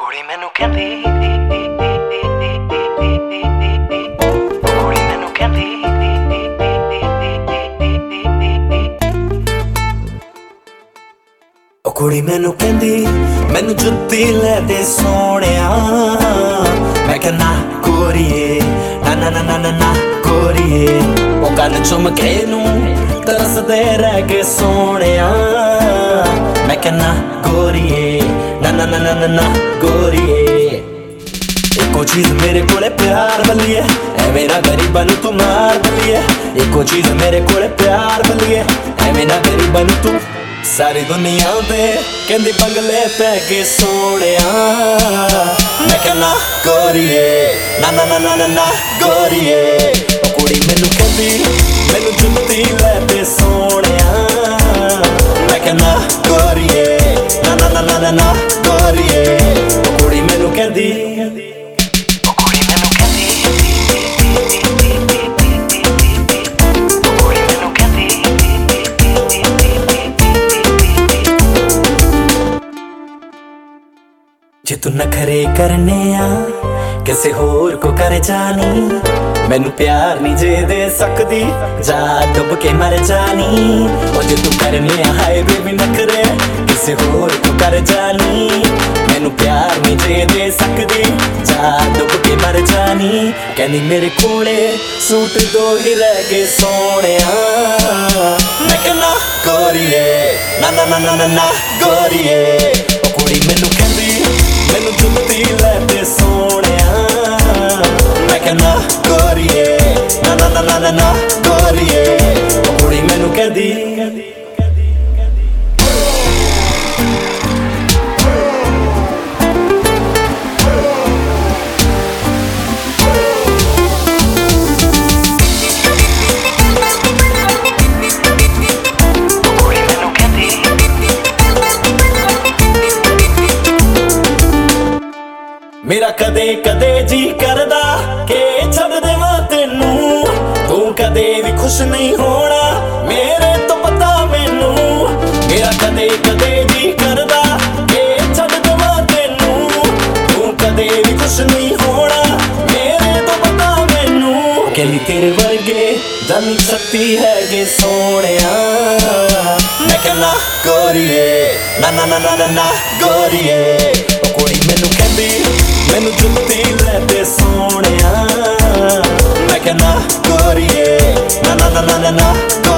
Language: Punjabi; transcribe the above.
ਕੁੜੀ ਮੈਨੂੰ ਕਹਿੰਦੀ ਕੁੜੀ ਮੈਨੂੰ ਕਹਿੰਦੀ ਉਹ ਕੁੜੀ ਮੈਨੂੰ ਕਹਿੰਦੀ ਮੈਨੂੰ ਜੁੱਤੀ ਲੈ ਦੇ ਸੋਹਣਿਆ ਮੈਂ ਕਹਿਣਾ ਗੋਰੀਏ ਨਾ ਨਾ ਨਾ ਨਾ ਨਾ ਗੋਰੀਏ ਉਹ ਕੰਨ ਚੁੰਮ ਕੇ ਨੂੰ ਤਰਸਦੇ ਰਹਿ ਗਏ ਸੋਹਣਿਆ ਮੈਂ ਕਹਿਣਾ ਗੋਰੀਏ ਨਾ ਨਾ ਨਾ ਨਾ ਨਾ ਗੋਰੀਏ ਇੱਕੋ ਚੀਜ਼ ਮੇਰੇ ਕੋਲੇ ਪਿਆਰ ਬਲੀਏ ਐਵੇਂ ਨਾ ਗਰੀਬਾਂ ਨੂੰ ਤੂੰ ਮਾਰ ਬਲੀਏ ਇੱਕੋ ਚੀਜ਼ ਮੇਰੇ ਕੋਲੇ ਪਿਆਰ ਬਲੀਏ ਐਵੇਂ ਨਾ ਗਰੀਬਾਂ ਨੂੰ ਤੂੰ ਸਾਰੀ ਦੁਨੀਆ ਤੇ ਕਹਿੰਦੀ ਬੰਗਲੇ ਪੈ ਕੇ ਸੋਹਣਿਆ ਮੈਂ ਕਹਿਣਾ ਗੋਰੀਏ ਨਾ ਨਾ ਨਾ ਨਾ ਨਾ ਗੋਰੀਏ ਉਹ ਕੁੜੀ ਮੈਨੂੰ ਕਹਿੰਦੀ ਮੈਨੂੰ ਜੁੱਤੀ ਲੈ ਦੇ ਸੋਹਣਿਆ ਮੈਂ ਕਹਿਣਾ ਗੋਰੀਏ ਨਾ ਨਾ ਨਾ ਨਾ ਨਾ ਗੋਰੀਏ ਉਹ ਕੁੜੀ ਮੈਨੂੰ ਕਹਿੰਦੀ ਜੇ ਤੂੰ ਨਖਰੇ ਕਰਨੇ ਆ ਕਿਸੇ ਹੋਰ ਕੋ ਕਰ ਜਾਨੀ ਮੈਨੂੰ ਪਿਆਰ ਨਹੀਂ ਜੇ ਦੇ ਸਕਦੀ ਜਾ ਡੁੱਬ ਕੇ ਮਰ ਜਾਨੀ ਉਹ ਜੇ ਤੂੰ ਕਰਨੇ ਆ ਹਾਏ ਬੇਬੀ ਨਖਰੇ ਕਿਸੇ ਹੋਰ ਕੋ ਕਰ ਜਾਨੀ ਮੈਨੂੰ ਪਿਆਰ ਨਹੀਂ ਜੇ ਦੇ ਸਕਦੀ ਜਾ ਡੁੱਬ ਕੇ ਮਰ ਜਾਨੀ ਕਹਿੰਦੀ ਮੇਰੇ ਕੋਲੇ ਸੂਟ ਦੋ ਹੀ ਰਹਿ ਗਏ ਸੋਹਣਿਆ ਮੈਂ ਕਹਿਣਾ ਗੋਰੀਏ ਨਾ ਨਾ ਨਾ ਨਾ ਨਾ ਗੋਰੀਏ ਉਹ ਕੁੜੀ ਮੈਨੂੰ ਕਹਿੰਦੀ ਮੈਨੂੰ ਜੁੱਤੀ ਲੈ ਦੇ ਸੋਹਣਿਆ ਮੈਂ ਕਹਿਣਾ ਗੋਰੀਏ ਨਾ ਨਾ ਨਾ ਨਾ ਨਾ ਗੋਰੀਏ ਉਹ ਕੁੜੀ ਮੈਨੂੰ ਕਹਿੰਦੀ ਮੇਰਾ ਕਦੇ ਕਦੇ ਜੀ ਕਰਦਾ ਕਿ ਛੱਡ ਦੇਵਾਂ ਤੈਨੂੰ ਤੂੰ ਕਦੇ ਵੀ ਖੁਸ਼ ਨਹੀਂ ਹੋਣਾ ਮੇਰੇ ਤੋਂ ਪਤਾ ਮੈਨੂੰ ਮੇਰਾ ਕਦੇ ਕਦੇ ਜੀ ਕਰਦਾ ਕਿ ਛੱਡ ਦੇਵਾਂ ਤੈਨੂੰ ਤੂੰ ਕਦੇ ਵੀ ਖੁਸ਼ ਨਹੀਂ ਹੋਣਾ ਮੇਰੇ ਤੋਂ ਪਤਾ ਮੈਨੂੰ ਕਹਿੰਦੀ ਤੇਰੇ ਵਰਗੇ ਜਾਨੀ ਸ਼ਕਤੀ ਹੈਗੇ ਸੋਹਣਿਆ ਮੈਂ ਕਹਿਣਾ ਗੋਰੀਏ ਨਾ ਨਾ ਨਾ ਨਾ ਨਾ ਗੋਰੀਏ ਉਹ ਕੁੜੀ ਮੈਨੂੰ ਕਹਿੰਦੀ ਮੈਨੂੰ ਜੁੱਤੀ ਲੈ ਦੇ ਸੋਹਣਿਆ ਮੈਂ ਕਹਿਣਾ ਗੋਰੀਏ ਨਾ ਨਾ ਨਾ ਨਾ ਨਾ